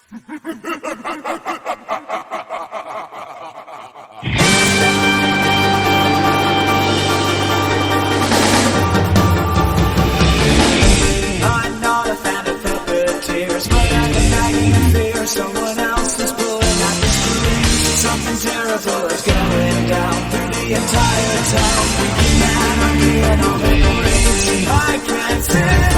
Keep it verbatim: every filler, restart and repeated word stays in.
I'm not a fan of puppeteers, but I can nagging fear someone else is pulling at the strings. Something terrible is going down through the entire town. Freaking anarchy and all the rings. I can't stand